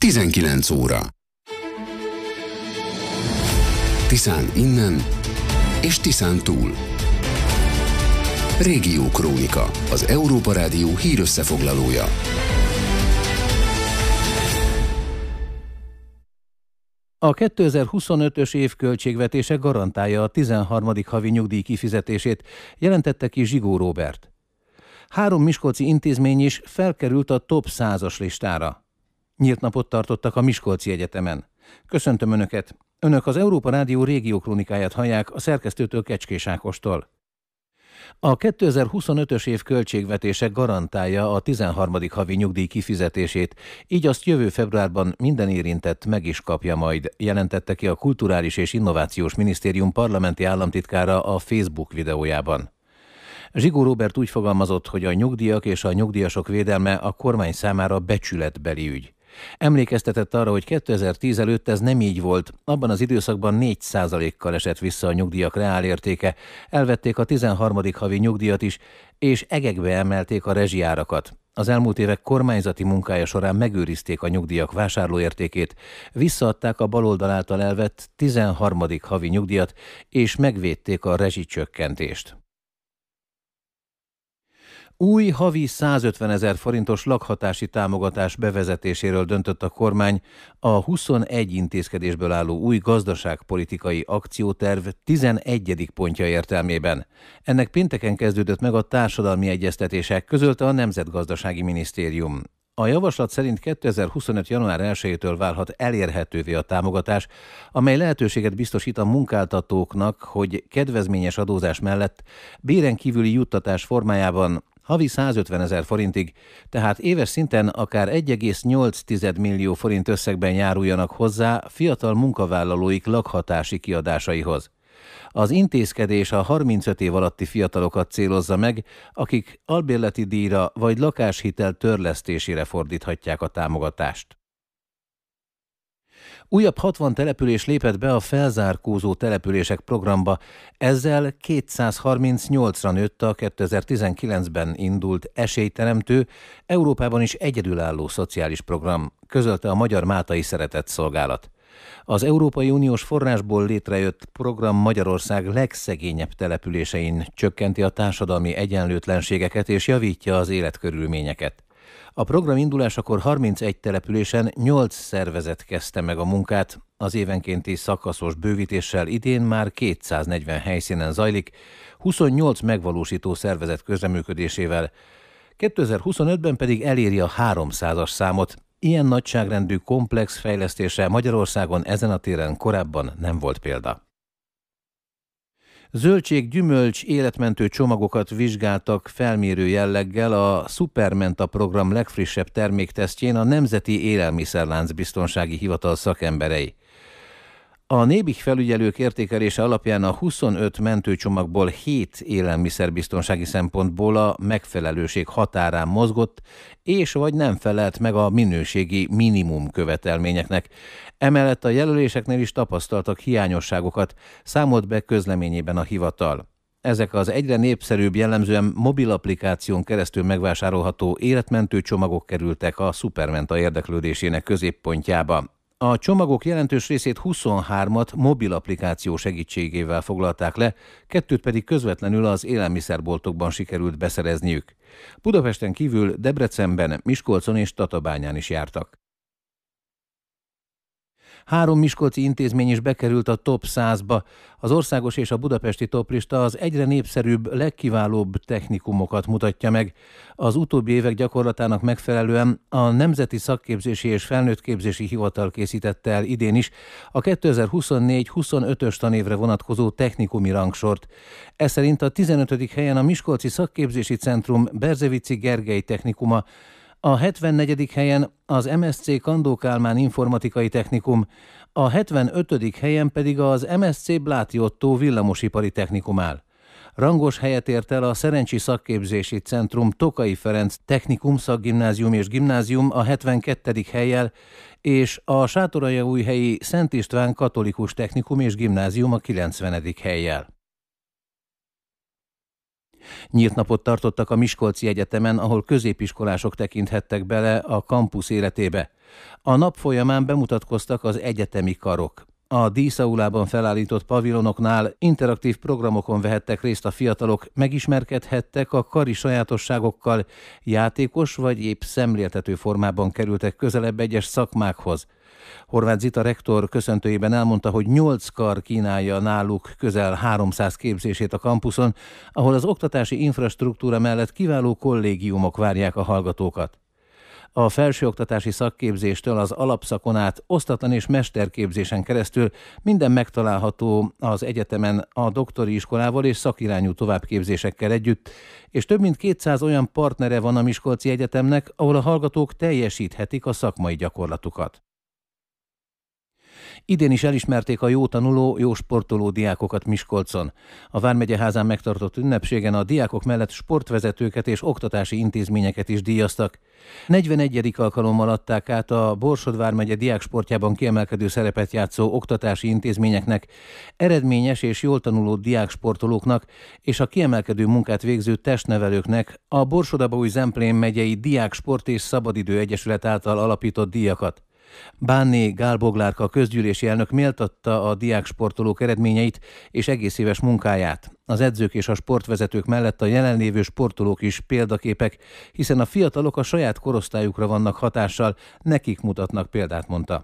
19 óra. Tiszán innen és Tiszán túl. Régiókrónika, az Európa Rádió hírösszefoglalója. A 2025-ös év költségvetése garantálja a 13. havi nyugdíj kifizetését, jelentette ki Zsigó Róbert. 3 miskolci intézmény is felkerült a top 100-as listára. Nyílt napot tartottak a Miskolci Egyetemen. Köszöntöm Önöket! Önök az Európa Rádió régiókrónikáját hallják a szerkesztőtől, Kecskés Ákostól. A 2025-ös év költségvetése garantálja a 13. havi nyugdíj kifizetését, így azt jövő februárban minden érintett meg is kapja majd, jelentette ki a Kulturális és Innovációs Minisztérium parlamenti államtitkára a Facebook videójában. Zsigó Róbert úgy fogalmazott, hogy a nyugdíjak és a nyugdíjasok védelme a kormány számára becsületbeli ügy. Emlékeztetett arra, hogy 2010 előtt ez nem így volt, abban az időszakban 4%-kal esett vissza a nyugdíjak reálértéke, elvették a 13. havi nyugdíjat is, és egekbe emelték a rezsiárakat. Az elmúlt évek kormányzati munkája során megőrizték a nyugdíjak vásárlóértékét, visszaadták a baloldal által elvett 13. havi nyugdíjat, és megvédték a rezsicsökkentést. Új havi 150 000 forintos lakhatási támogatás bevezetéséről döntött a kormány a 21 intézkedésből álló új gazdaságpolitikai akcióterv 11. pontja értelmében. Ennek pénteken kezdődött meg a társadalmi egyeztetések, közölte a Nemzetgazdasági Minisztérium. A javaslat szerint 2025. január 1-től válhat elérhetővé a támogatás, amely lehetőséget biztosít a munkáltatóknak, hogy kedvezményes adózás mellett béren kívüli juttatás formájában havi 150 000 forintig, tehát éves szinten akár 1,8 millió forint összegben járuljanak hozzá fiatal munkavállalóik lakhatási kiadásaihoz. Az intézkedés a 35 év alatti fiatalokat célozza meg, akik albérleti díjra vagy lakáshitel törlesztésére fordíthatják a támogatást. Újabb 60 település lépett be a felzárkózó települések programba, ezzel 238-ra nőtt a 2019-ben indult esélyteremtő, Európában is egyedülálló szociális program, közölte a Magyar Mátai Szeretetszolgálat. Az Európai Uniós forrásból létrejött program Magyarország legszegényebb településein csökkenti a társadalmi egyenlőtlenségeket és javítja az életkörülményeket. A program indulásakor 31 településen 8 szervezet kezdte meg a munkát, az évenkénti szakaszos bővítéssel idén már 240 helyszínen zajlik, 28 megvalósító szervezet közreműködésével, 2025-ben pedig eléri a 300-as számot. Ilyen nagyságrendű komplex fejlesztésre Magyarországon ezen a téren korábban nem volt példa. Zöldség-gyümölcs életmentő csomagokat vizsgáltak felmérő jelleggel a Supermenta program legfrissebb terméktesztjén a Nemzeti Élelmiszerlánc Biztonsági Hivatal szakemberei. A Nébih felügyelők értékelése alapján a 25 mentőcsomagból 7 élelmiszerbiztonsági szempontból a megfelelőség határán mozgott, és vagy nem felelt meg a minőségi minimum követelményeknek. Emellett a jelöléseknél is tapasztaltak hiányosságokat, számolt be közleményében a hivatal. Ezek az egyre népszerűbb, jellemzően mobil applikáción keresztül megvásárolható életmentő csomagok kerültek a Supermenta érdeklődésének középpontjába. A csomagok jelentős részét 23-at mobil applikáció segítségével foglalták le, 2 pedig közvetlenül az élelmiszerboltokban sikerült beszerezniük. Budapesten kívül Debrecenben, Miskolcon és Tatabányán is jártak. 3 miskolci intézmény is bekerült a top 100-ba. Az országos és a budapesti toplista az egyre népszerűbb, legkiválóbb technikumokat mutatja meg. Az utóbbi évek gyakorlatának megfelelően a Nemzeti Szakképzési és Felnőttképzési Hivatal készítette el idén is a 2024-25-ös tanévre vonatkozó technikumi rangsort. Ez szerint a 15. helyen a Miskolci Szakképzési Centrum Berzevici Gergely technikuma, a 74. helyen az MSC Kandó Kálmán Informatikai Technikum, a 75. helyen pedig az MSC Bláti Ottó Villamosipari Technikum áll. Rangos helyet ért el a Szerencsi Szakképzési Centrum Tokai Ferenc Technikum, Szakgimnázium és Gimnázium a 72. hellyel, és a Sátoraljaújhelyi Szent István Katolikus Technikum és Gimnázium a 90. hellyel. Nyílt napot tartottak a Miskolci Egyetemen, ahol középiskolások tekinthettek bele a kampusz életébe. A nap folyamán bemutatkoztak az egyetemi karok. A díszaulában felállított pavilonoknál interaktív programokon vehettek részt a fiatalok, megismerkedhettek a kari sajátosságokkal, játékos vagy épp szemléltető formában kerültek közelebb egyes szakmákhoz. Horváth Zita rektor köszöntőjében elmondta, hogy 8 kar kínálja náluk közel 300 képzését a kampuszon, ahol az oktatási infrastruktúra mellett kiváló kollégiumok várják a hallgatókat. A felsőoktatási szakképzéstől az alapszakon át osztatlan és mesterképzésen keresztül minden megtalálható az egyetemen a doktori iskolával és szakirányú továbbképzésekkel együtt, és több mint 200 olyan partnere van a Miskolci Egyetemnek, ahol a hallgatók teljesíthetik a szakmai gyakorlatukat. Idén is elismerték a jó tanuló, jó sportoló diákokat Miskolcon. A Vármegyeházán megtartott ünnepségen a diákok mellett sportvezetőket és oktatási intézményeket is díjaztak. 41. alkalommal adták át a Borsod vármegye diáksportjában kiemelkedő szerepet játszó oktatási intézményeknek, eredményes és jól tanuló diáksportolóknak és a kiemelkedő munkát végző testnevelőknek a Borsod-Abaúj-Zemplén megyei Diáksport és Szabadidő Egyesület által alapított díjakat. Bánné Gál Boglárka közgyűlési elnök méltatta a diáksportolók eredményeit és egész éves munkáját. Az edzők és a sportvezetők mellett a jelenlévő sportolók is példaképek, hiszen a fiatalok a saját korosztályukra vannak hatással, nekik mutatnak példát, mondta.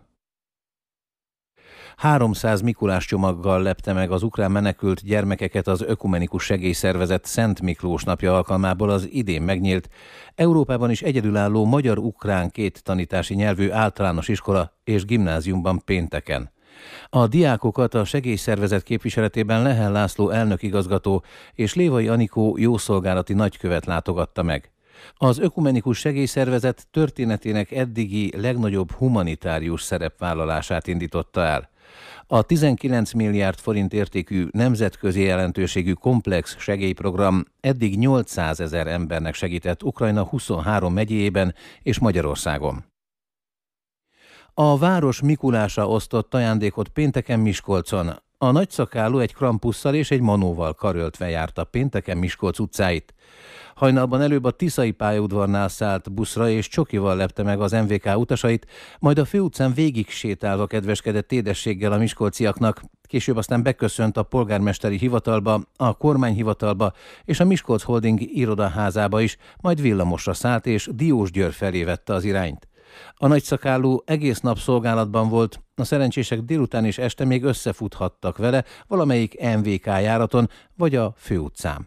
300 Mikulás csomaggal lepte meg az ukrán menekült gyermekeket az Ökumenikus Segélyszervezet Szent Miklós napja alkalmából az idén megnyílt, Európában is egyedülálló magyar-ukrán két tanítási nyelvű általános iskola és gimnáziumban pénteken. A diákokat a segélyszervezet képviseletében Lehel László elnökigazgató és Lévai Anikó jószolgálati nagykövet látogatta meg. Az Ökumenikus Segélyszervezet történetének eddigi legnagyobb humanitárius szerepvállalását indította el. A 19 milliárd forint értékű nemzetközi jelentőségű komplex segélyprogram eddig 800 000 embernek segített Ukrajna 23 megyéjében és Magyarországon. A város Mikulása osztott ajándékot pénteken Miskolcon. A nagyszakálú egy krampusszal és egy manóval karöltve járta pénteken Miskolc utcáit. Hajnalban előbb a Tiszai pályaudvarnál szállt buszra és csokival lepte meg az MVK utasait, majd a főutcán végig sétálva kedveskedett édességgel a miskolciaknak. Később aztán beköszönt a polgármesteri hivatalba, a kormányhivatalba és a Miskolc Holding irodaházába is, majd villamosra szállt és Diósgyőr felé vette az irányt. A nagyszakálú egész nap szolgálatban volt, a szerencsések délután és este még összefuthattak vele valamelyik MVK járaton vagy a főutcán.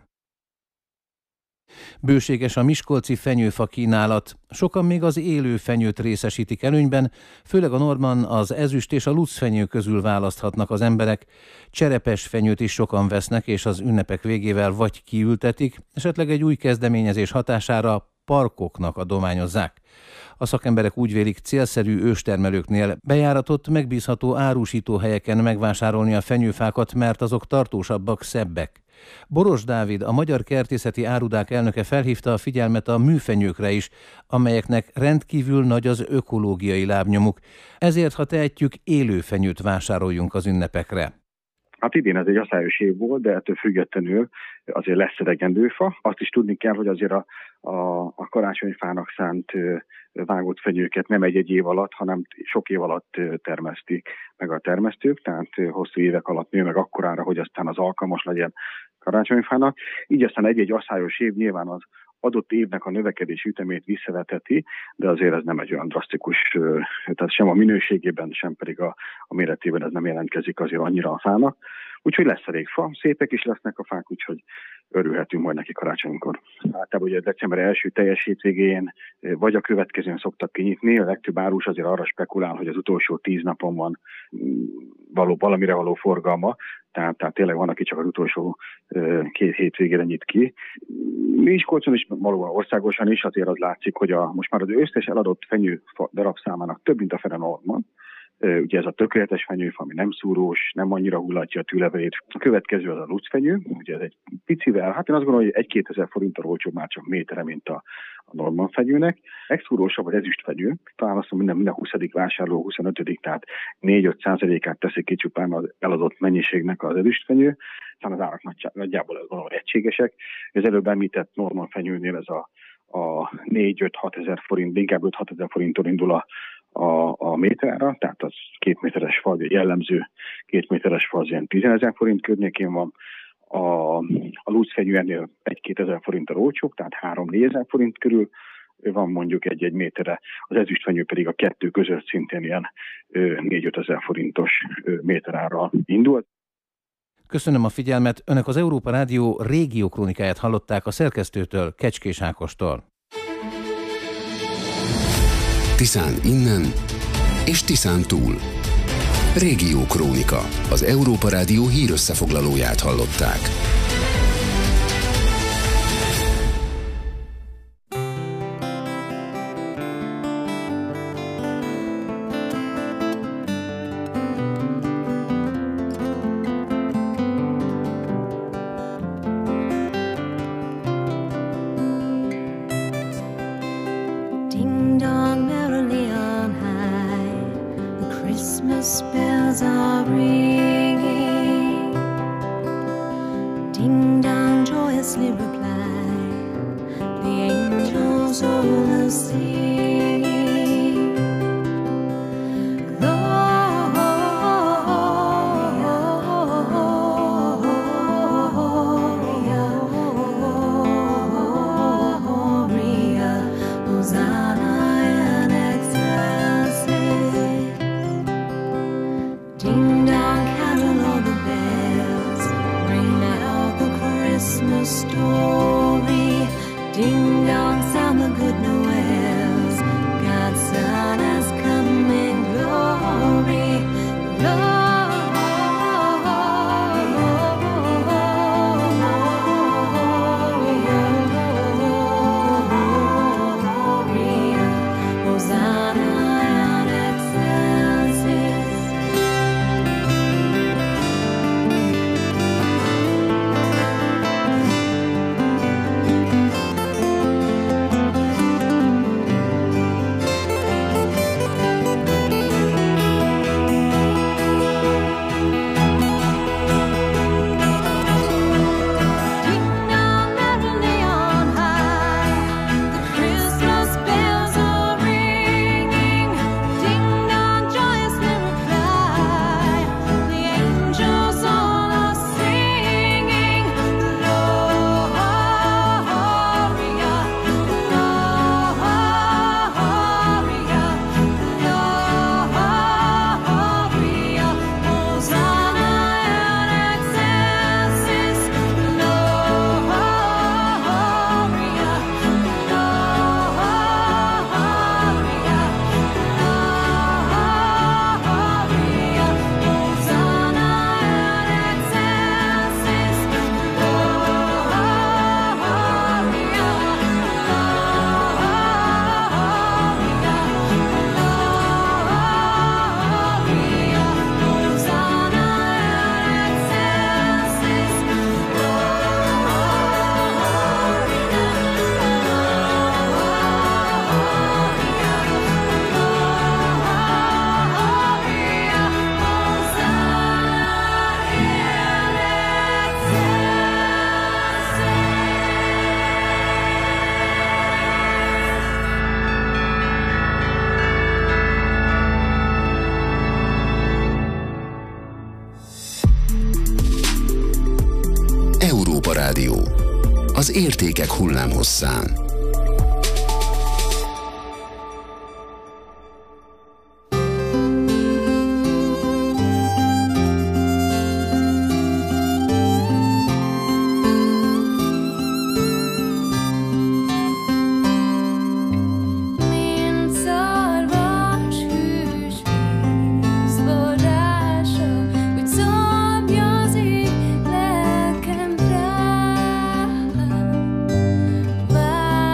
Bőséges a miskolci fenyőfa kínálat. Sokan még az élő fenyőt részesítik előnyben, főleg a Norman, az ezüst és a lucfenyő közül választhatnak az emberek. Cserepes fenyőt is sokan vesznek, és az ünnepek végével vagy kiültetik, esetleg egy új kezdeményezés hatására parkoknak adományozzák. A szakemberek úgy vélik, célszerű őstermelőknél bejáratott, megbízható árusítóhelyeken megvásárolni a fenyőfákat, mert azok tartósabbak, szebbek. Boros Dávid, a Magyar Kertészeti Árudák elnöke felhívta a figyelmet a műfenyőkre is, amelyeknek rendkívül nagy az ökológiai lábnyomuk. Ezért, ha tehetjük, élő fenyőt vásároljunk az ünnepekre. Hát idén ez egy aszályos év volt, de ettől függetlenül azért lesz elegendő fa. Azt is tudni kell, hogy azért a karácsonyfának szánt vágott fenyőket nem egy év alatt, hanem sok év alatt termesztik meg a termesztők, tehát hosszú évek alatt nő meg akkorára, hogy aztán az alkalmas legyen karácsonyfának. Így aztán egy aszályos év nyilván az adott évnek a növekedési ütemét visszaveteti, de azért ez nem egy olyan drasztikus, tehát sem a minőségében, sem pedig a méretében ez nem jelentkezik azért annyira a fának. Úgyhogy lesz elég fa, szépek is lesznek a fák, úgyhogy örülhetünk majd neki karácsonykor. Általában ugye december első teljes hétvégén vagy a következőn szoktak kinyitni, a legtöbb árus azért arra spekulál, hogy az utolsó 10 napon van valamire való forgalma, tehát tényleg van, aki csak az utolsó 2 hétvégére nyit ki. Miskolcon is, valóban országosan is azért az látszik, hogy most már az összes eladott fenyő darab számának több mint a fele Norman, Ugye ez a tökéletes fenyőfa, ami nem szúrós, nem annyira hullatja a tűlevelét. A következő az a lucfenyő, ugye ez egy picivel, hát én azt gondolom, hogy 1-2 ezer forinttal olcsóbb már csak métere, mint a Norman fenyőnek. Legszúrósabb az ezüstfenyő, talán azt mondom, minden 20. vásárló, 25. tehát 4-5%-át teszik ki csupán az eladott mennyiségnek az ezüstfenyő, talán az árak nagyjából egységesek. Az előbb említett Norman fenyőnél ez a 4-5-6 ezer forint, inkább 5-6 ezer forinttól indul a méterára, tehát az 2 méteres fal, jellemző 2 méteres fal, az ilyen 10 000 forint környékén van. A lucfenyő ennél 1-2 ezer forinttal olcsóbb, tehát 3-4 ezer forint körül van mondjuk egy méterre, az ezüstfenyő pedig a kettő között szintén ilyen 4-5 ezer forintos méterárral indul. Köszönöm a figyelmet, Önök az Európa Rádió régiókrónikáját hallották a szerkesztőtől, Kecskés Ákostól. Tiszán innen és Tiszán túl. Régiókrónika, az Európa Rádió hírösszefoglalóját hallották. Európa Rádió. Az értékek hullámhosszán. Bye.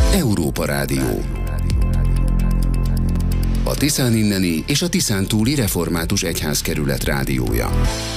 Európa Rádió. A Tiszán inneni és a Tiszán túli református egyházkerület rádiója.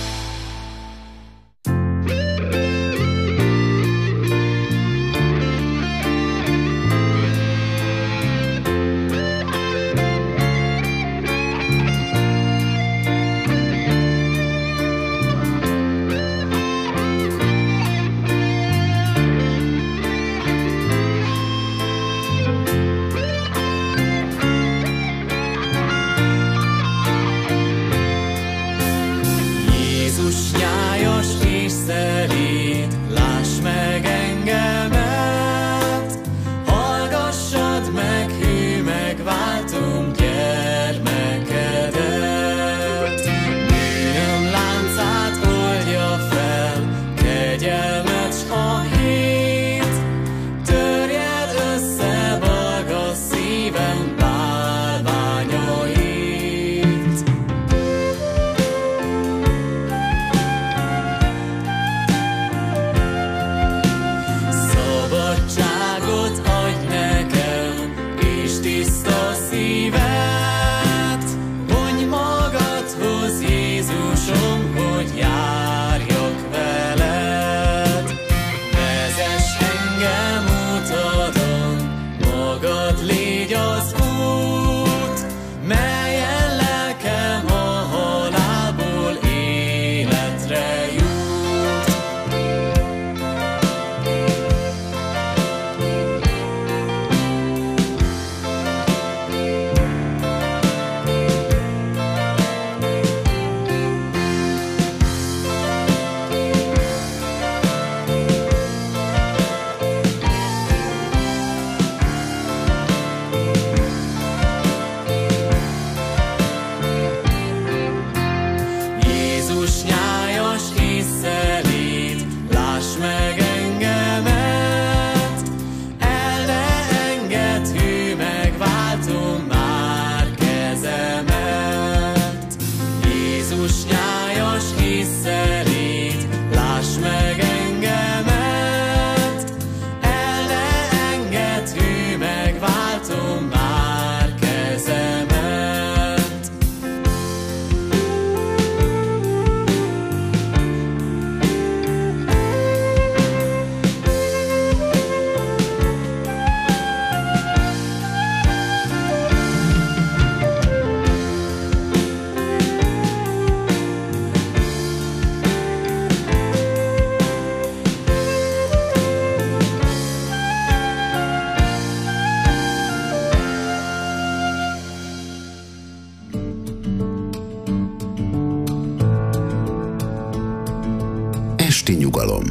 Esti nyugalom.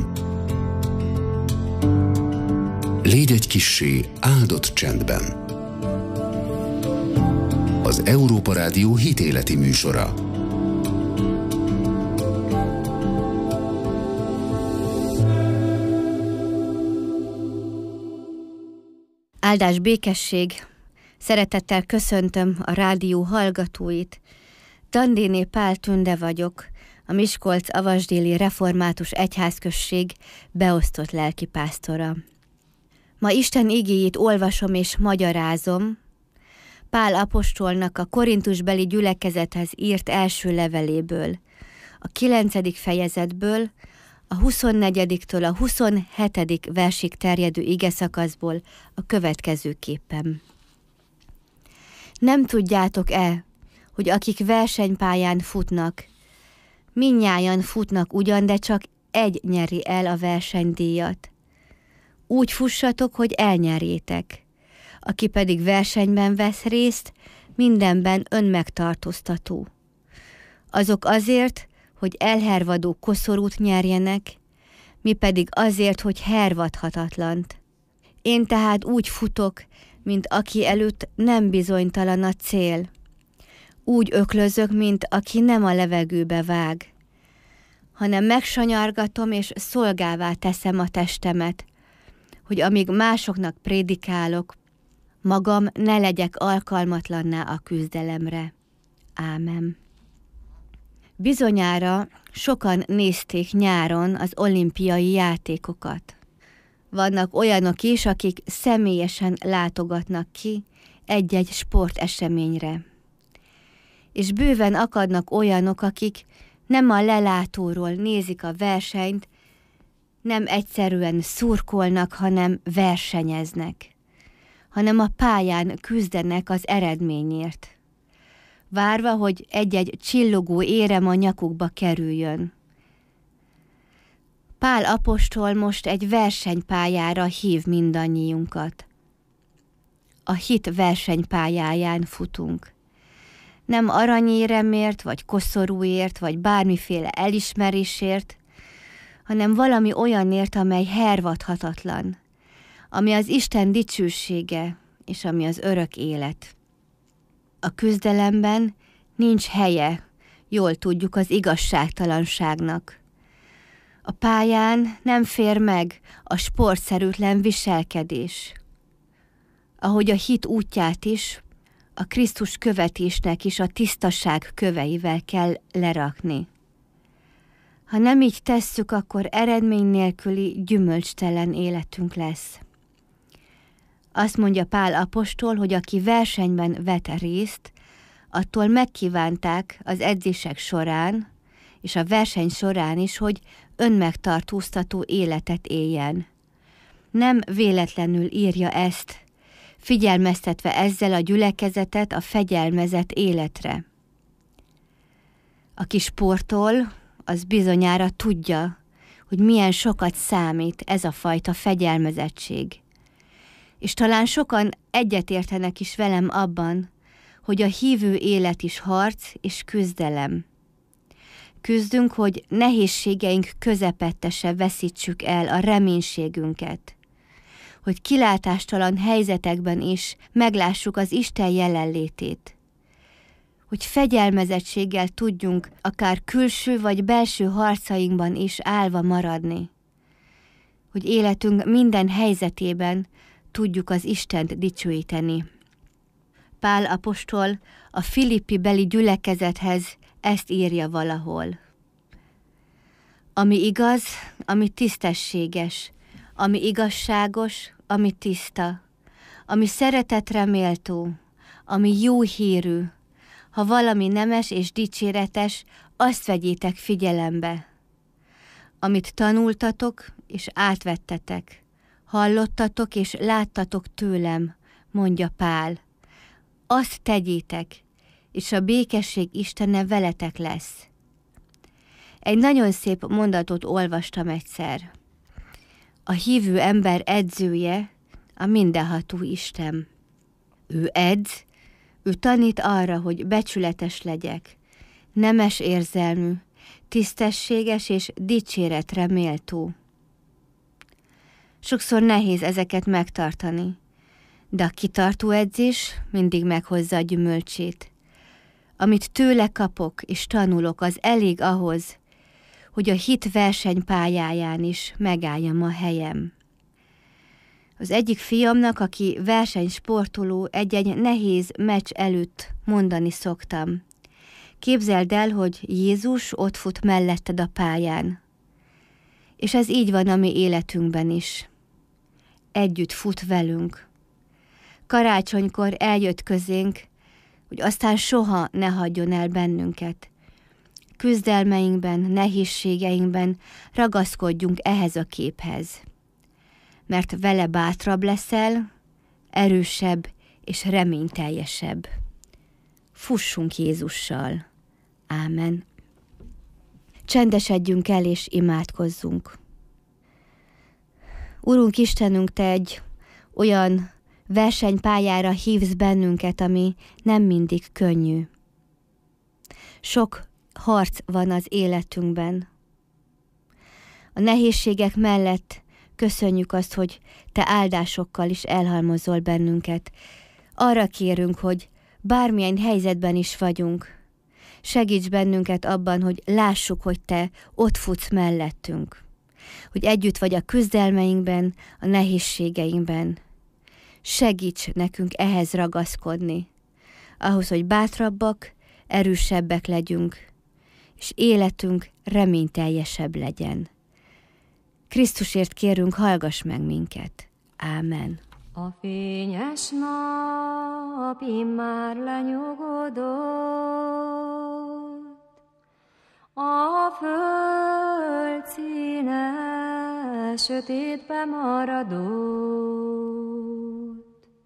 Légy egy kissé áldott csendben. Az Európa Rádió hitéleti műsora. Áldás, békesség! Szeretettel köszöntöm a rádió hallgatóit. Dandéné Pál Tünde vagyok, a Miskolc-Avasdéli Református Egyházközség beosztott lelkipásztora. Ma Isten igéjét olvasom és magyarázom. Pál apostolnak a korintusbeli gyülekezethez írt első leveléből, a 9. fejezetből, a 24-től a 27. versig terjedő igeszakaszból a következőképpen. Nem tudjátok-e, hogy akik versenypályán futnak, mindnyájan futnak ugyan, de csak egy nyeri el a versenydíjat. Úgy fussatok, hogy elnyerjétek. Aki pedig versenyben vesz részt, mindenben önmegtartóztató. Azok azért, hogy elhervadó koszorút nyerjenek, mi pedig azért, hogy hervadhatatlant. Én tehát úgy futok, mint aki előtt nem bizonytalan a cél. Úgy öklözök, mint aki nem a levegőbe vág, hanem megsanyargatom és szolgává teszem a testemet, hogy amíg másoknak prédikálok, magam ne legyek alkalmatlanná a küzdelemre. Ámen. Bizonyára sokan nézték nyáron az olimpiai játékokat. Vannak olyanok is, akik személyesen látogatnak ki egy-egy sporteseményre. És bőven akadnak olyanok, akik nem a lelátóról nézik a versenyt, nem egyszerűen szurkolnak, hanem versenyeznek, hanem a pályán küzdenek az eredményért, várva, hogy egy-egy csillogó érem a nyakukba kerüljön. Pál apostol most egy versenypályára hív mindannyiunkat. A hit versenypályáján futunk. Nem aranyéremért, vagy koszorúért, vagy bármiféle elismerésért, hanem valami olyanért, amely hervadhatatlan, ami az Isten dicsősége, és ami az örök élet. A küzdelemben nincs helye, jól tudjuk, az igazságtalanságnak. A pályán nem fér meg a sportszerűtlen viselkedés. Ahogy a hit útját is, a Krisztus követésnek is a tisztaság köveivel kell lerakni. Ha nem így tesszük, akkor eredmény nélküli, gyümölcstelen életünk lesz. Azt mondja Pál apostol, hogy aki versenyben vett részt, attól megkívánták az edzések során, és a verseny során is, hogy önmegtartóztató életet éljen. Nem véletlenül írja ezt, figyelmeztetve ezzel a gyülekezetet a fegyelmezett életre. Aki sportol, az bizonyára tudja, hogy milyen sokat számít ez a fajta fegyelmezettség. És talán sokan egyetértenek is velem abban, hogy a hívő élet is harc és küzdelem. Küzdünk, hogy nehézségeink közepette se veszítsük el a reménységünket, hogy kilátástalan helyzetekben is meglássuk az Isten jelenlétét, hogy fegyelmezettséggel tudjunk akár külső vagy belső harcainkban is állva maradni, hogy életünk minden helyzetében tudjuk az Istent dicsőíteni. Pál apostol a Filippi beli gyülekezethez ezt írja valahol. Ami igaz, ami tisztességes, ami igazságos, ami tiszta, ami szeretetre méltó, ami jó hírű, ha valami nemes és dicséretes, azt vegyétek figyelembe. Amit tanultatok és átvettetek, hallottatok és láttatok tőlem, mondja Pál. Azt tegyétek, és a békesség Istene veletek lesz. Egy nagyon szép mondatot olvastam egyszer. A hívő ember edzője a mindenható Isten. Ő edz, ő tanít arra, hogy becsületes legyek, nemes érzelmű, tisztességes és dicséretre méltó. Sokszor nehéz ezeket megtartani, de a kitartó edzés mindig meghozza a gyümölcsét. Amit tőle kapok és tanulok, az elég ahhoz, hogy a hit versenypályáján is megálljam a helyem. Az egyik fiamnak, aki versenysportoló, egy-egy nehéz meccs előtt mondani szoktam. Képzeld el, hogy Jézus ott fut melletted a pályán. És ez így van a mi életünkben is. Együtt fut velünk. Karácsonykor eljött közénk, hogy aztán soha ne hagyjon el bennünket. Küzdelmeinkben, nehézségeinkben ragaszkodjunk ehhez a képhez. Mert vele bátrabb leszel, erősebb és reményteljesebb. Fussunk Jézussal. Ámen. Csendesedjünk el és imádkozzunk. Urunk Istenünk, Te egy olyan versenypályára hívsz bennünket, ami nem mindig könnyű. Sok harc van az életünkben. A nehézségek mellett köszönjük azt, hogy Te áldásokkal is elhalmozol bennünket. Arra kérünk, hogy bármilyen helyzetben is vagyunk, segíts bennünket abban, hogy lássuk, hogy Te ott futsz mellettünk, hogy együtt vagy a küzdelmeinkben, a nehézségeinkben. Segíts nekünk ehhez ragaszkodni, ahhoz, hogy bátrabbak, erősebbek legyünk, és életünk reményteljesebb legyen. Krisztusért kérünk, hallgass meg minket. Ámen. A fényes nap immár lenyugodott, a föld színe sötétbe maradott,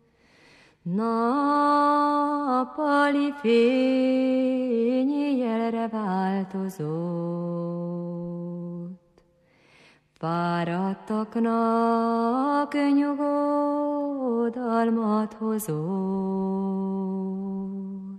nappali fény éjjelre változott. Fáradtaknak nyugodalmat hozott.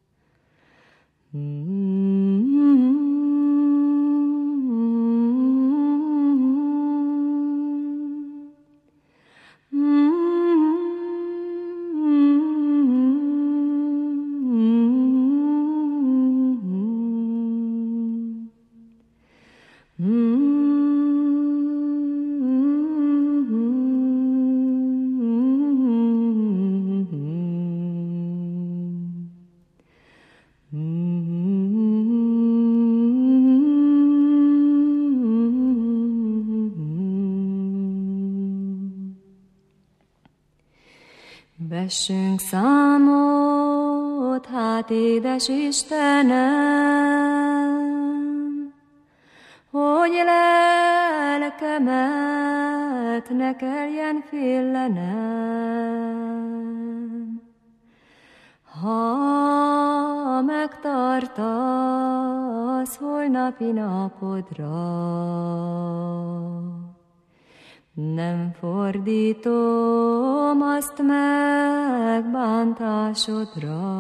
Vessünk számot, hát édes Istenem, hogy lelkemet ne kelljen félenem. Ha megtartasz holnapi napodra, nem fordítom azt megbántásodra.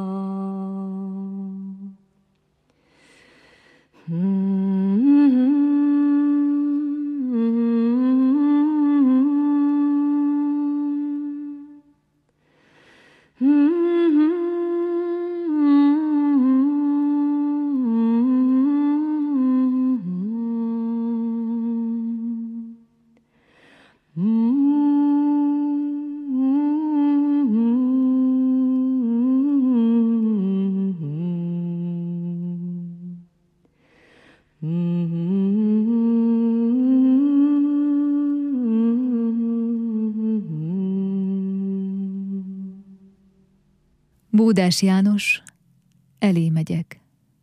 Bódás János, elé megyek.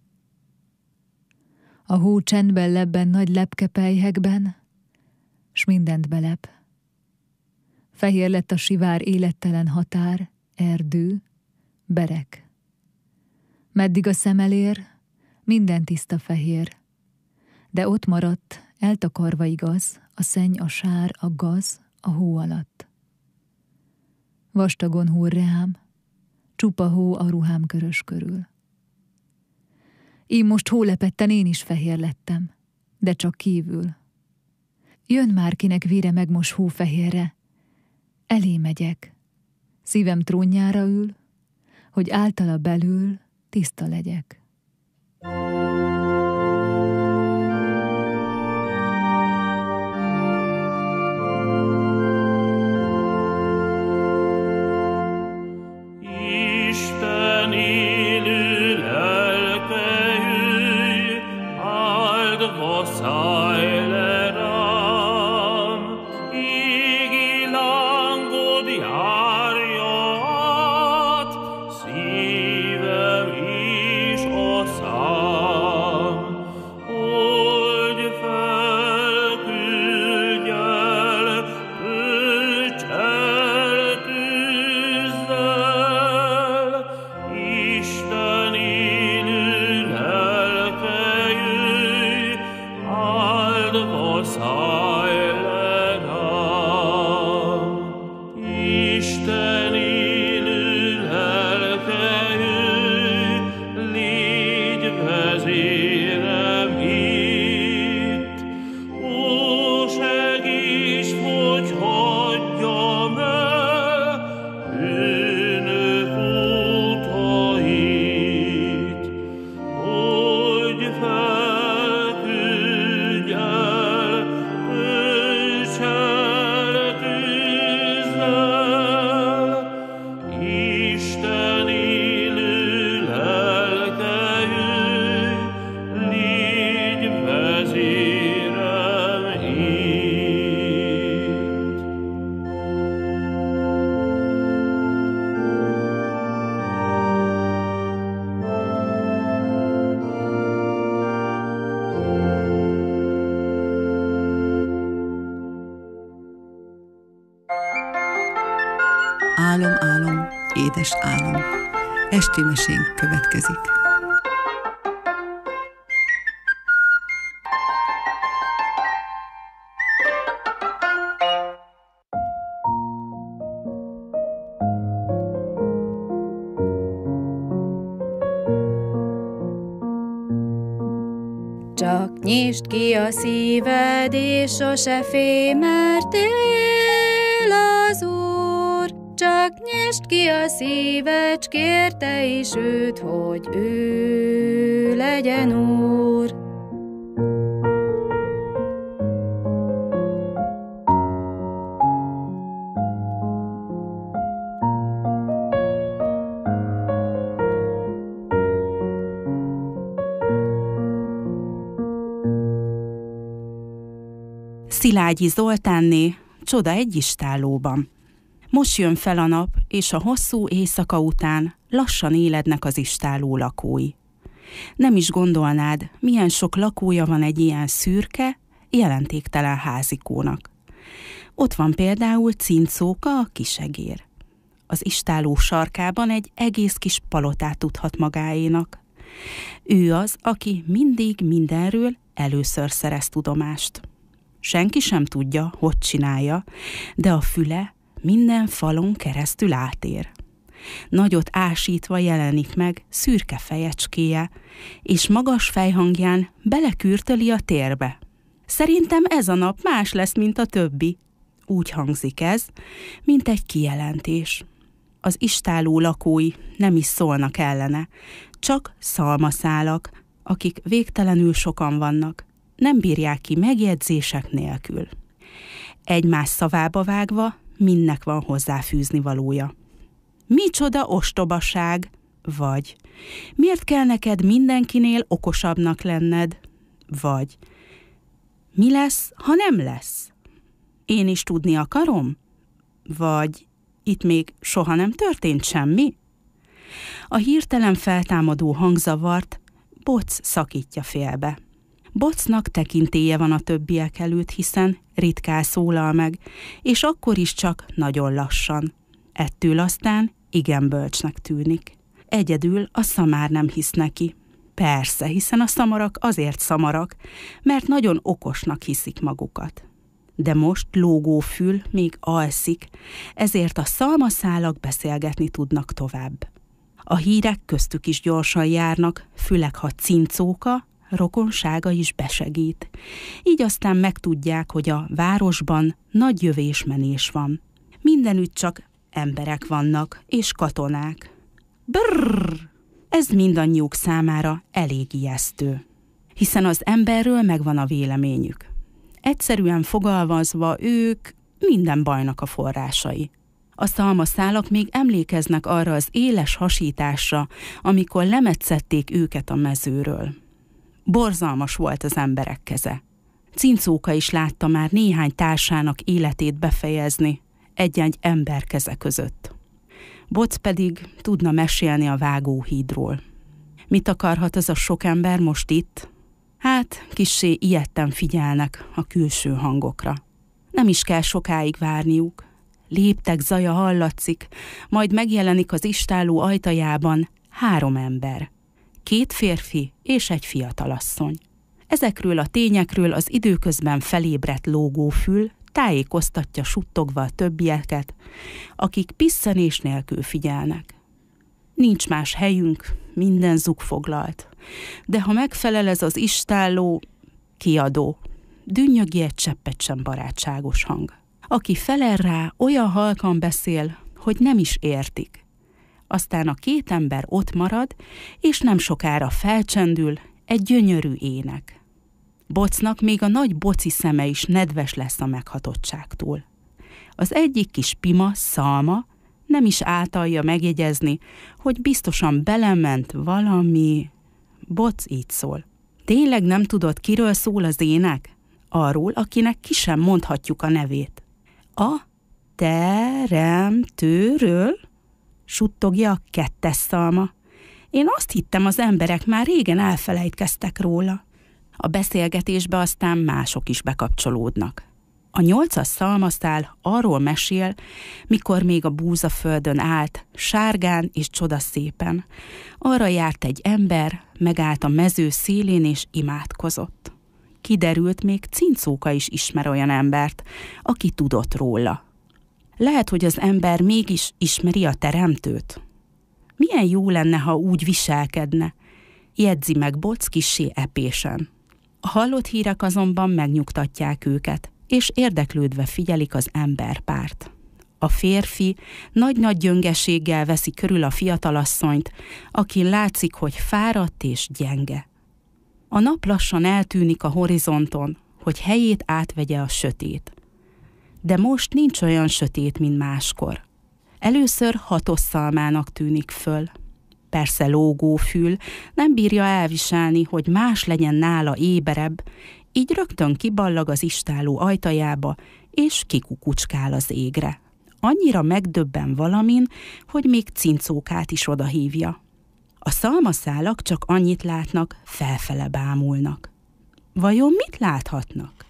A hó csendben lebben nagy lepkepelyhekben, s mindent belep. Fehér lett a sivár élettelen határ, erdő, berek. Meddig a szem elér, minden tiszta fehér, de ott maradt, eltakarva igaz, a szenny, a sár, a gaz, a hó alatt. Vastagon húr reám, csupa hó a ruhám körös körül. Én most hólepetten én is fehér lettem, de csak kívül. Jön már, kinek vére megmos hófehérre, elé megyek, szívem trónjára ül, hogy általa belül tiszta legyek. Szívem is Álom, álom, édes álom. Esti mesénk következik. Csak nyisd ki a szíved, és sose félj, mert él az Úr. Csak nyisd ki a szíved, s kérte is őt, hogy ő legyen Úr. Szilágyi Zoltánné, Csoda egy istállóban. Most jön fel a nap, és a hosszú éjszaka után lassan élednek az istálló lakói. Nem is gondolnád, milyen sok lakója van egy ilyen szürke, jelentéktelen házikónak. Ott van például Cincóka, a kisegér. Az istálló sarkában egy egész kis palotát tudhat magáénak. Ő az, aki mindig mindenről először szerez tudomást. Senki sem tudja, hogy csinálja, de a füle minden falon keresztül átér. Nagyot ásítva jelenik meg szürke fejecskéje, és magas fejhangján belekürtöli a térbe. Szerintem ez a nap más lesz, mint a többi. Úgy hangzik ez, mint egy kijelentés. Az istálló lakói nem is szólnak ellene, csak szalmaszálak, akik végtelenül sokan vannak. Nem bírják ki megjegyzések nélkül. Egymás szavába vágva mindnek van hozzáfűzni valója. Micsoda ostobaság! Vagy miért kell neked mindenkinél okosabbnak lenned? Vagy mi lesz, ha nem lesz? Én is tudni akarom? Vagy itt még soha nem történt semmi? A hirtelen feltámadó hangzavart Boc szakítja félbe. Bocnak tekintélye van a többiek előtt, hiszen ritkán szólal meg, és akkor is csak nagyon lassan. Ettől aztán igen bölcsnek tűnik. Egyedül a szamár nem hisz neki. Persze, hiszen a szamarak azért szamarak, mert nagyon okosnak hiszik magukat. De most lógófül még alszik, ezért a szalmaszálak beszélgetni tudnak tovább. A hírek köztük is gyorsan járnak, főleg ha Cincóka, rokonsága is besegít. Így aztán megtudják, hogy a városban nagy jövésmenés van. Mindenütt csak emberek vannak, és katonák. Brrrr! Ez mindannyiuk számára elég ijesztő. Hiszen az emberről megvan a véleményük. Egyszerűen fogalmazva ők minden bajnak a forrásai. A szalmaszálak még emlékeznek arra az éles hasításra, amikor lemetszették őket a mezőről. Borzalmas volt az emberek keze. Cincóka is látta már néhány társának életét befejezni egy-egy ember keze között. Boc pedig tudna mesélni a vágóhídról. Mit akarhat az a sok ember most itt? Hát, kissé ijedten figyelnek a külső hangokra. Nem is kell sokáig várniuk. Léptek zaja hallatszik, majd megjelenik az istálló ajtajában 3 ember. 2 férfi és egy fiatalasszony. Ezekről a tényekről az időközben felébredt lógófül tájékoztatja suttogva a többieket, akik pisszenés nélkül figyelnek. Nincs más helyünk, minden zugfoglalt. De ha megfelel ez az istálló, kiadó, dünnyögi egy cseppet sem barátságos hang. Aki felel rá, olyan halkan beszél, hogy nem is értik. Aztán a 2 ember ott marad, és nem sokára felcsendül egy gyönyörű ének. Bocnak még a nagy boci szeme is nedves lesz a meghatottságtól. Az egyik kis pima, Szalma, nem is általja megjegyezni, hogy biztosan belement valami... Boc így szól. Tényleg nem tudod, kiről szól az ének? Arról, akinek ki sem mondhatjuk a nevét. A teremtőről? Suttogja a 2. Szalma. Én azt hittem, az emberek már régen elfelejtkeztek róla. A beszélgetésbe aztán mások is bekapcsolódnak. A 8. szalmaszál arról mesél, mikor még a búzaföldön állt, sárgán és csodaszépen. Arra járt egy ember, megállt a mező szélén és imádkozott. Kiderült, még Cincóka is ismer olyan embert, aki tudott róla. Lehet, hogy az ember mégis ismeri a teremtőt. Milyen jó lenne, ha úgy viselkedne, jegyzi meg Boc kissé epésen. A hallott hírek azonban megnyugtatják őket, és érdeklődve figyelik az emberpárt. A férfi nagy-nagy gyöngeséggel veszi körül a fiatalasszonyt, akin látszik, hogy fáradt és gyenge. A nap lassan eltűnik a horizonton, hogy helyét átvegye a sötét. De most nincs olyan sötét, mint máskor. Először hatosszalmának tűnik föl. Persze lógófül, nem bírja elviselni, hogy más legyen nála éberebb, így rögtön kiballag az istálló ajtajába, és kikukucskál az égre. Annyira megdöbben valamin, hogy még Cincókát is odahívja. A szalmaszálak csak annyit látnak, felfele bámulnak. Vajon mit láthatnak?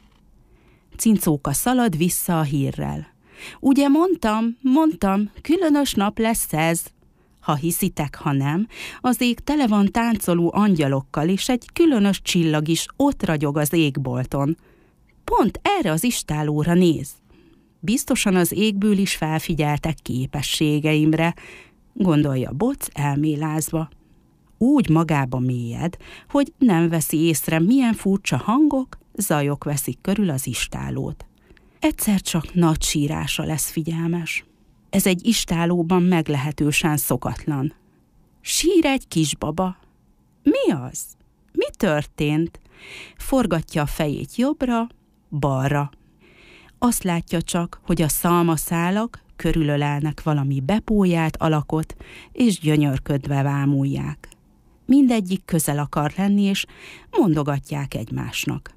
Cincóka szalad vissza a hírrel. Ugye mondtam, különös nap lesz ez. Ha hiszitek, ha nem, az ég tele van táncoló angyalokkal, és egy különös csillag is ott ragyog az égbolton. Pont erre az istállóra néz. Biztosan az égből is felfigyeltek képességeimre, gondolja Boc elmélázva. Úgy magába mélyed, hogy nem veszi észre, milyen furcsa hangok, zajok veszik körül az istállót. Egyszer csak nagy sírása lesz figyelmes. Ez egy istállóban meglehetősen szokatlan. Sír egy kisbaba. Mi az? Mi történt? Forgatja a fejét jobbra, balra. Azt látja csak, hogy a szalmaszálak körülölelnek valami bepójált alakot, és gyönyörködve vámulják. Mindegyik közel akar lenni, és mondogatják egymásnak.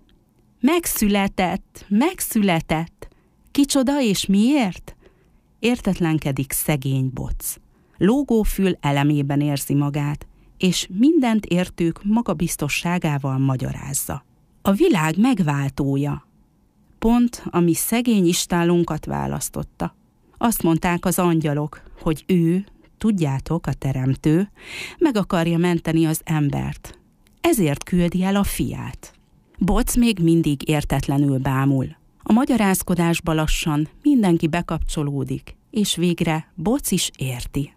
Megszületett! Kicsoda és miért? Értetlenkedik szegény Boc. Lógófül elemében érzi magát, és mindent értők magabiztosságával magyarázza. A világ megváltója. Pont, ami szegény istállónkat választotta. Azt mondták az angyalok, hogy ő, tudjátok, a teremtő, meg akarja menteni az embert. Ezért küldi el a fiát. Boc még mindig értetlenül bámul. A magyarázkodásba lassan mindenki bekapcsolódik, és végre Boc is érti.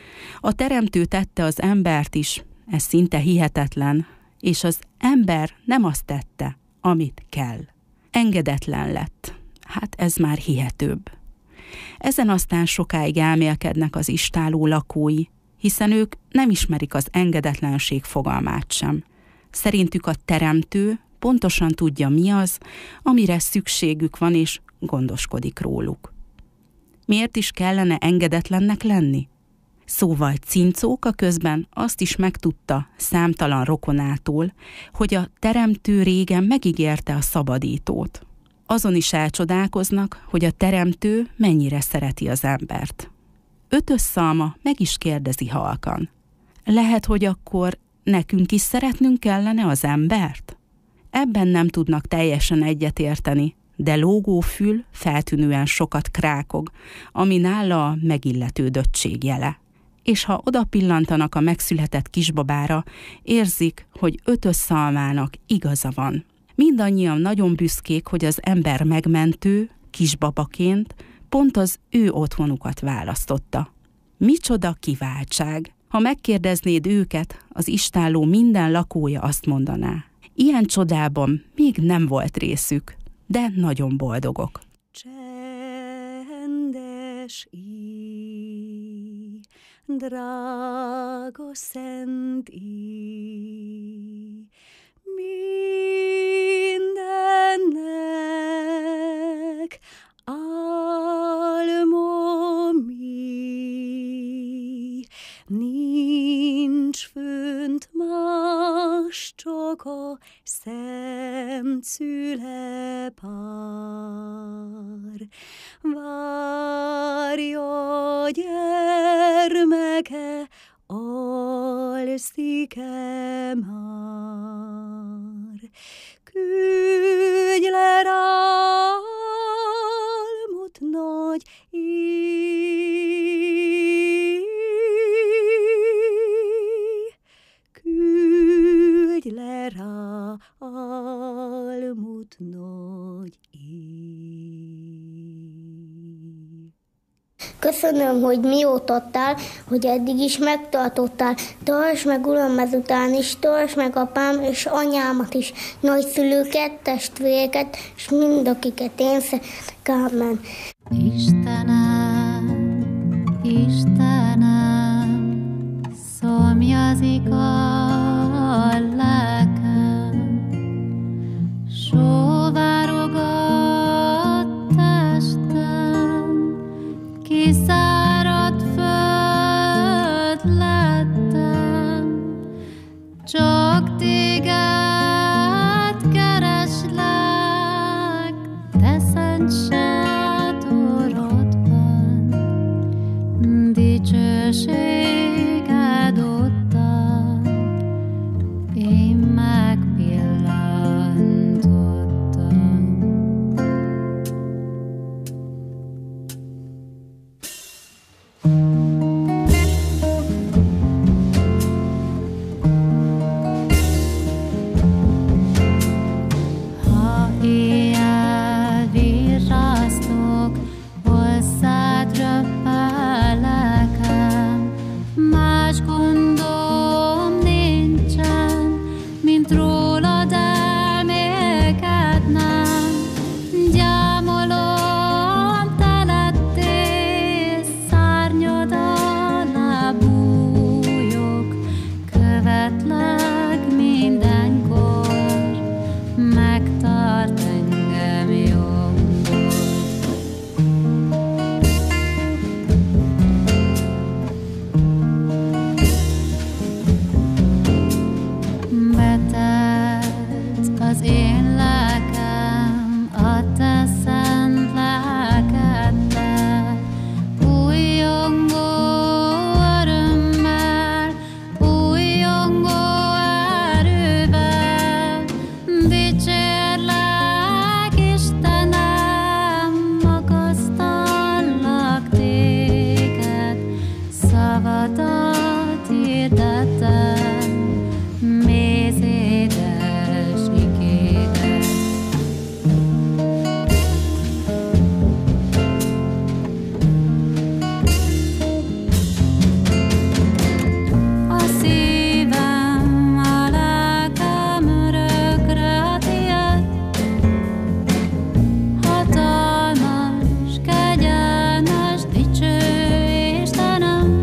A teremtő tette az embert is, ez szinte hihetetlen, és az ember nem azt tette, amit kell. Engedetlen lett. Hát ez már hihetőbb. Ezen aztán sokáig elmélkednek az istálló lakói, hiszen ők nem ismerik az engedetlenség fogalmát sem. Szerintük a teremtő pontosan tudja, mi az, amire szükségük van, és gondoskodik róluk. Miért is kellene engedetlennek lenni? Szóval Cincóka közben azt is megtudta számtalan rokonától, hogy a teremtő régen megígérte a szabadítót. Azon is elcsodálkoznak, hogy a teremtő mennyire szereti az embert. Ötös szalma meg is kérdezi halkan. Lehet, hogy akkor nekünk is szeretnünk kellene az embert? Ebben nem tudnak teljesen egyetérteni, de lógófül feltűnően sokat krákog, ami nála a megilletődöttség jele. És ha oda pillantanak a megszületett kisbabára, érzik, hogy ötös szalmának igaza van. Mindannyian nagyon büszkék, hogy az ember megmentő, kisbabaként pont az ő otthonukat választotta. Micsoda kiváltság! Ha megkérdeznéd őket, az istálló minden lakója azt mondaná. Ilyen csodában még nem volt részük, de nagyon boldogok. Csendes drága szent mindennek álmomi, nincs fönt más, csak a szent szülepár. Várja a gyermeke, alszik-e már, küldj le rá nagy küldj le rá álmut nagy Köszönöm, hogy mióta adtál, hogy eddig is megtartottál. Tartsd meg, Uram, ezután is, tartsd meg apám és anyámat is, nagyszülőket, testvéreket, és mindakiket én szeretek. Ámen. Istenem, Istenem, szomjazik a lelkem, sóvárogott testem, kiszáradt föld lettem, csak téged kereslek, te szent sátorodban, dicsőséged ottan, én megpillantottam. Ha éjjel virrasztok, hozzád röppel lelkem, más gondom nincsen, mint rólad elmélkednem. Gyámolom, te lettél, szárnyad alá bújok, követlek mindenkor, megtart engem jobbul. Betelt az én lelkem a te szent lelkeddel, újjongó örömmel, újjongó erővel, dicsérlek, Istenem, magasztallak téged, szavadat hirdetem, mézédes igédet. A szívem, a lelkem örökre a tiéd, hatalmas, kegyelmes, dicső Istenem.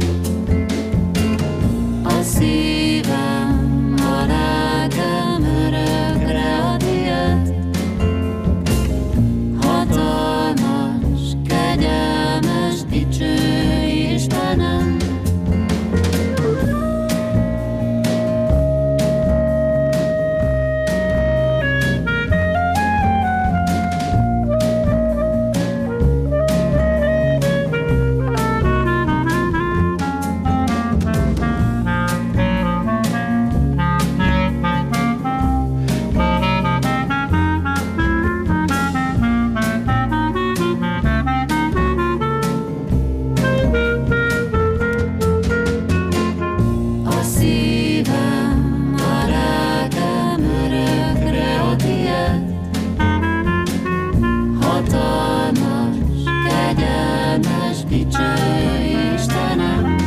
A szívem, a lelkem örökre a tiéd, hatalmas, kegyelmes, dicső Istenem. A szívem, a lelkem örökre a tiéd, hatalmas, kegyelmes, dicső Istenem.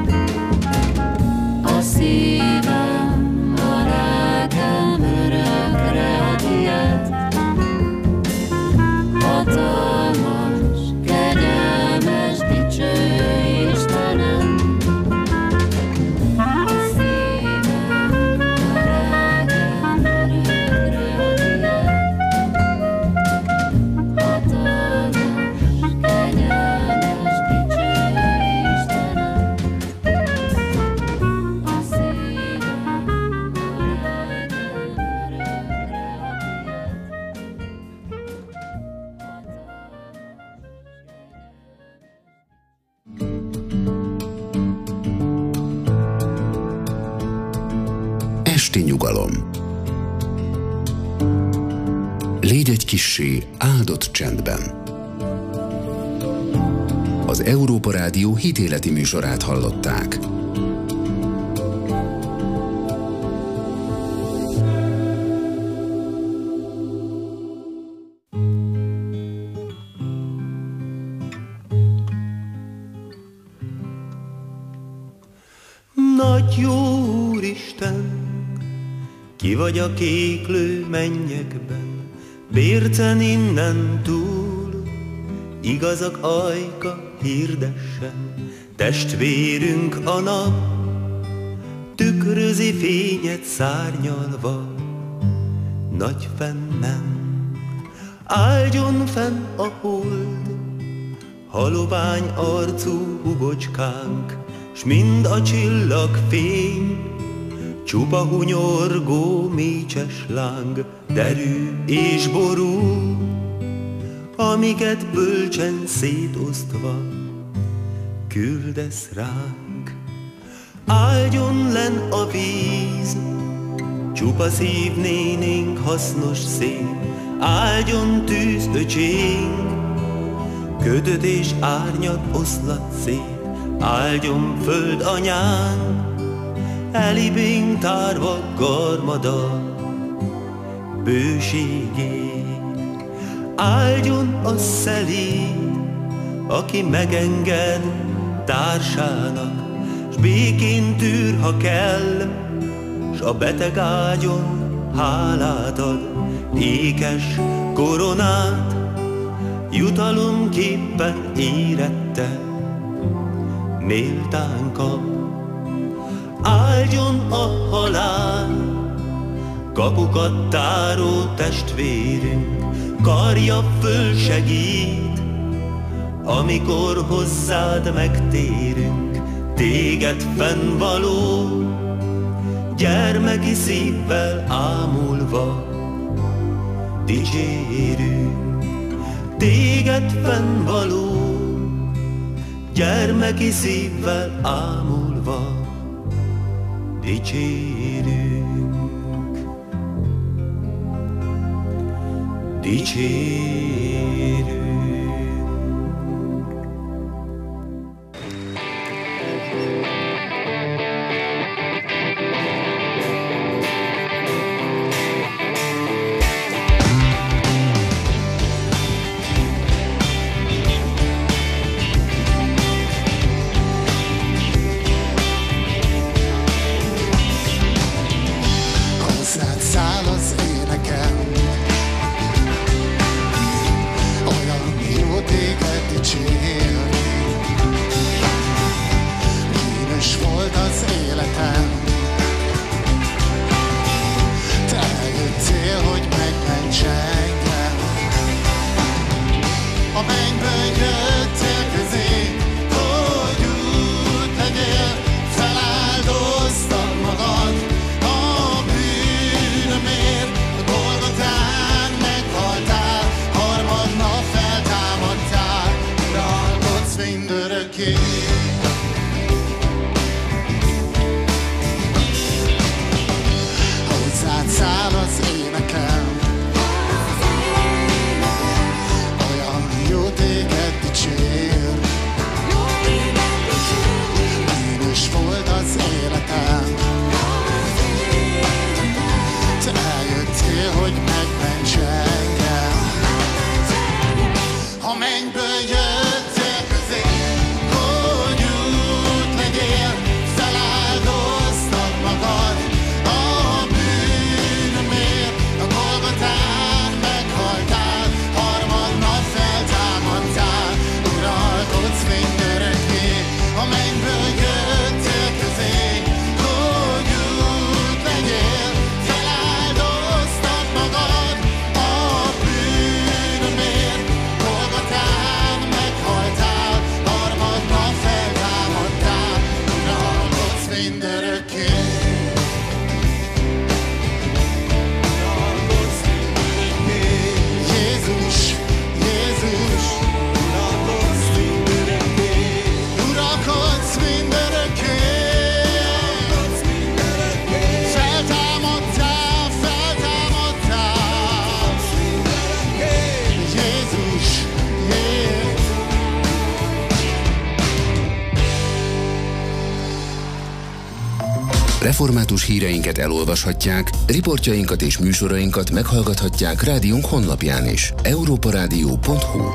A szívem, a lelkem örökre a tiéd, hatalmas, kegyelmes, dicső Istenem. Esti nyugalom. Légy egy kissé áldott csendben. Az Európa Rádió hitéleti műsorát hallották. Nagy jó Úristen, ki vagy a kéklő mennyekben, bércen innen túl, igazak ajka hirdessen, testvérünk a nap, tükrözi fényet szárnyalva, nagy fennen. Áldjon fenn a hold, halovány arcú hubocskánk, s mind a csillagfény, csupa hunyorgó mécses láng, derű és ború, amiket bölcsen szétosztva küldesz ránk. Áldjon len a víz, csupa szívnénénk hasznos szép, áldjon tűz öcsénk, ködöt és árnyat oszlat szét, áldjon föld anyánk, elibénk tárva garmada bőségét. Áldjon a szelíd, aki megenged társának, s békén tűr, ha kell, s a beteg ágyon hálát ad, ékes koronát, jutalomképpen érette méltán kap. Áldjon a halál, kapukat táró testvérünk, karja föl segít, amikor hozzád megtérünk, téged fennvaló, gyermeki szívvel ámulva dicsérünk. Téged fennvaló, gyermeki szívvel ámulva dicsérünk. Dicsérünk. Mennyből jöttél közé, hogy út legyél. Református híreinket elolvashatják, riportjainkat és műsorainkat meghallgathatják rádiónk honlapján is. europaradio.hu.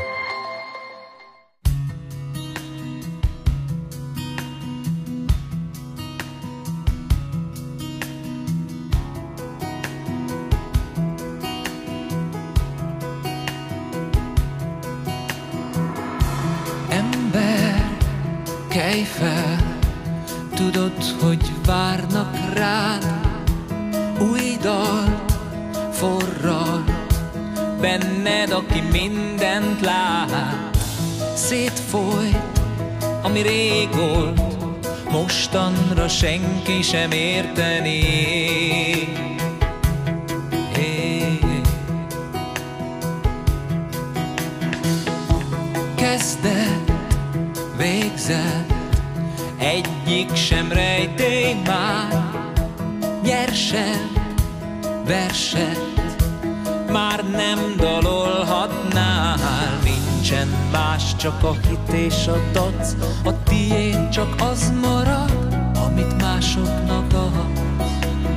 Ember, kelj fel! Tudod, hogy várnak rád, új dal forrad benned, aki mindent lát. Szétfolyt, ami rég volt, mostanra senki sem értené. Kezdet, végzet, egyik sem rejtély már, nyersen verset már nem dalolhatnál. Nincsen más, csak a hit és a dac, a tiéd csak az marad, amit másoknak adsz.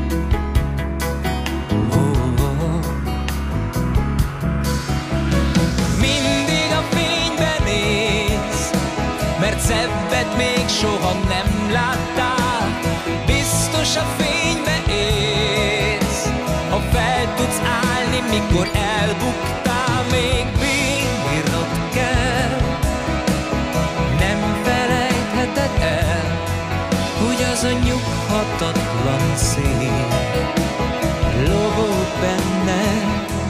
Mindig a fényben néz, mert szebbet még soha nem láttál. Biztos a fénybe érsz, ha fel tudsz állni, mikor elbuktál. Még bírnod kell, nem felejtheted el, hogy az a nyughatatlan szél lobog benned.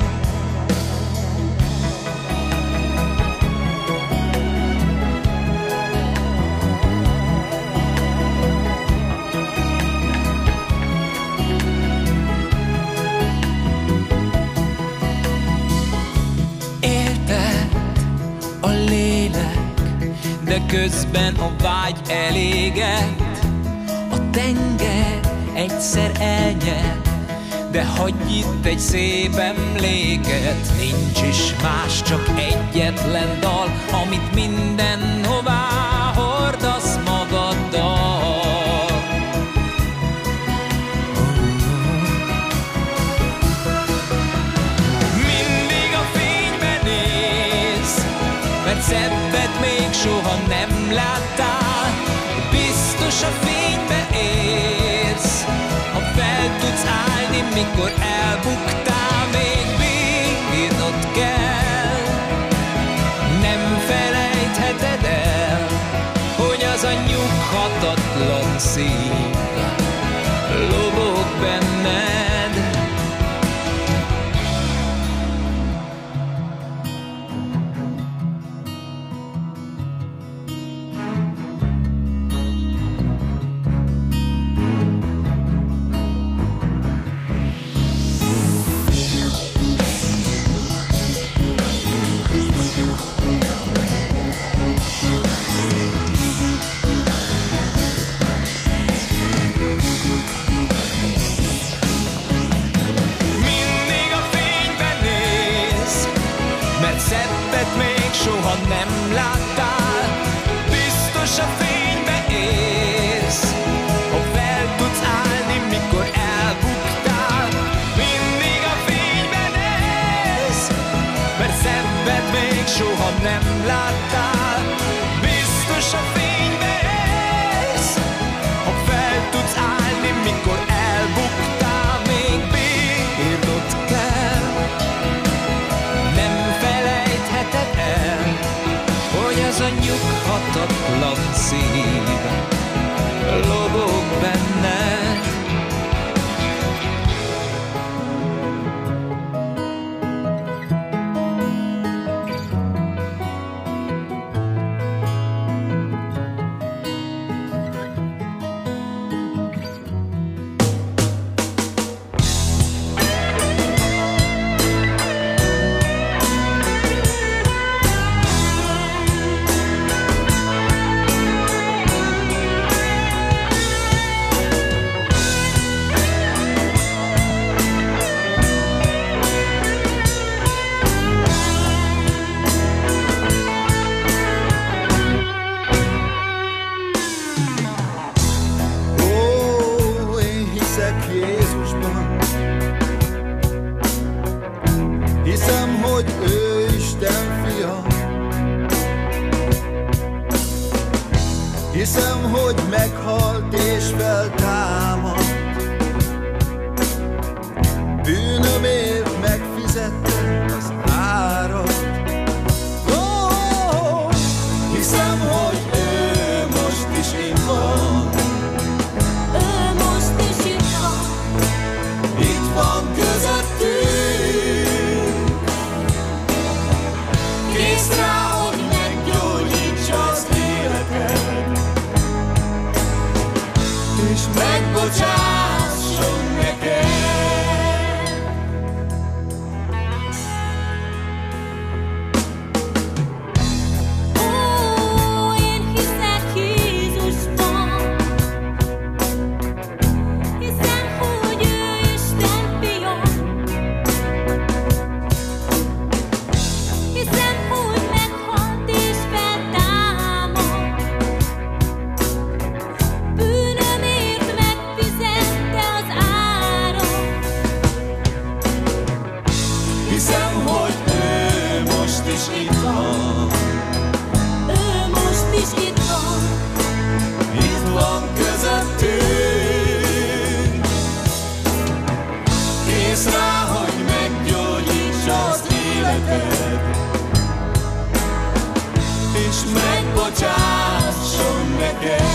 De közben a vágy elégett, a tenger egyszer elnyer, de hagyj itt egy szép emléket. Nincs is más, csak egyetlen dal, amit mindenhová hordasz magaddal. Mindig a fényben néz, mert szebbet még soha nem láttál. Biztos a fénybe érsz, ha fel tudsz állni, mikor elbuktál. Még bírnod kell, nem felejtheted el, hogy az a nyughatatlan szív lobog benned. Soha nem láttál, biztos a fénybe érsz, ha fel tudsz állni, mikor elbuktál. Mindig a fényben élsz, mert szebbet még soha nem láttál. Biztos a fénybe érsz, ha fel tudsz állni, mikor elbuktál. Még bírnod kell, nem felejtheted el, hogy az a nyughatatlan szív lobog benned. Hiszem, hogy meghalt és feltámad, bűnömért megfizette az árat. Hiszem, hogy ő most is itt van. Ő most is itt van. Itt van közöttünk. Kész rá, hogy meggyógyítsa az életed, és megbocsásson neked. Megbocsáson neked.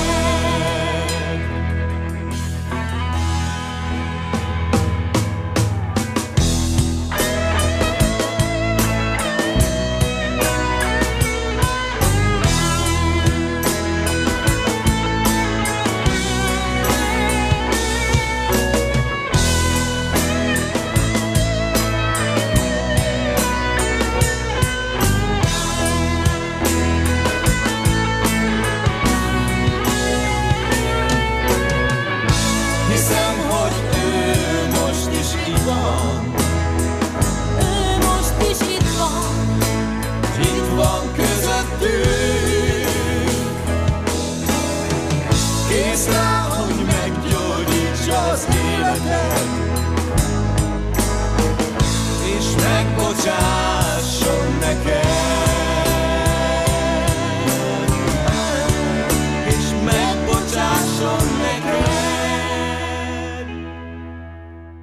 Megbocsáson neked, és megbocsásson neked.